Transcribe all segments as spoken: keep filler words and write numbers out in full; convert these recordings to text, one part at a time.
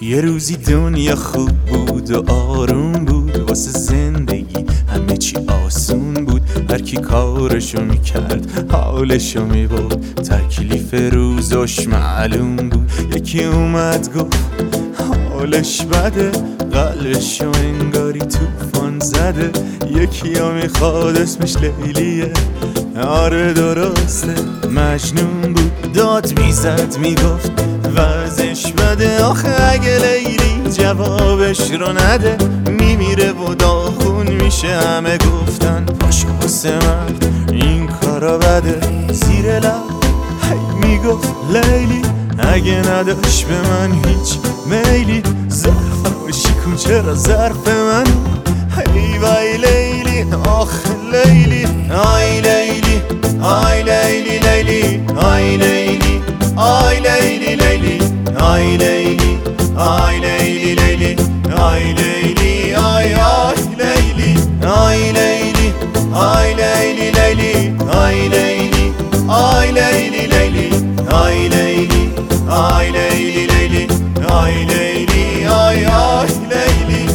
یه روزی دنیا خوب بود و آروم بود، واسه زندگی همه چی آسون بود. هر کی کارشو میکرد حالشو میبرد، تکلیف روزش معلوم بود. یکی اومد گفت حالش بده، قلبشو انگاری توفان زده. یکی ها میخواد اسمش لیلیه، آره درسته مجنون بود. داد میزد میگفت وضعش بده، آخه اگه لیلی جوابش رو نده میمیره و داغون میشه. همه گفتن پاشو واسه مرد این کارا بده. زیر لب هی میگفت لیلی اگه نداشت به من هیچ میلی، ظرفم شکن چرا ظرف من. هی وای لیلی آخ لیلی، آی لیلی آی لیلی لیلی، آی لیلی آی لیلی لیلی، آی لیلی آی لیلی لیلی، آی لیلی آی آی لیلی، آی لیلی آی لیلی لیلی، آی لیلی آی لیلی لیلی، آی لیلی آی لیلی لیلی، آی لیلی آی آی لیلی.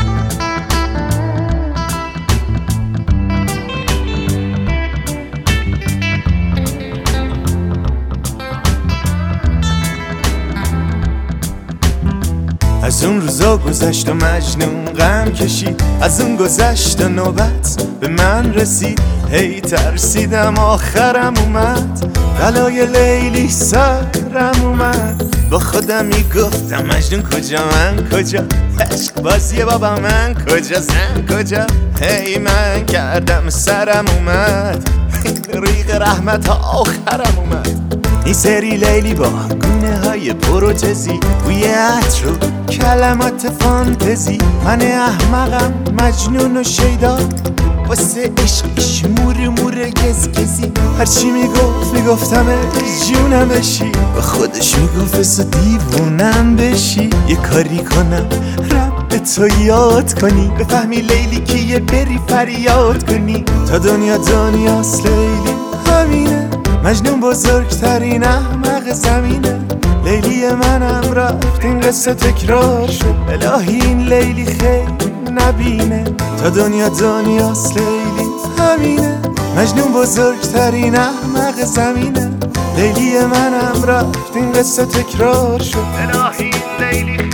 از اون روزا گذشت و مجنون غم کشید، از اون گذشت و نوبت به من رسید. هی ترسیدم آخرم اومد، بلای لیلی سرم اومد. با خودم میگفتم مجنون کجا من کجا، عشق بازی بابا من کجا زن کجا. هی من کردم سرم اومد، ریق رحمت ها آخرم اومد. این سری لیلی با گونه های پروتزی، بوی عطر و کلمات فانتزی. من احمقم مجنون و شیدا، واسه عشقش مور مور گزگزی. هرچی میگفت میگفتم جونم بشی، با خودش میگفت بسا دیوونم بشی. یه کاری کنم رب تو یاد کنی، بفهمی لیلی کیه بری فریاد کنی. تا دنیا دنیاست لیلی همینه، مجنون بزرگترین احمق زمینه. لیلی منم رفت این قصه تکرار شد، الهی این لیلی خیلی نبینه. تا دنیا دنیاست لیلی همینه، مجنون بزرگترین احمق زمینه. لیلی منم رفت این قصه تکرار شد، الهی این لیلی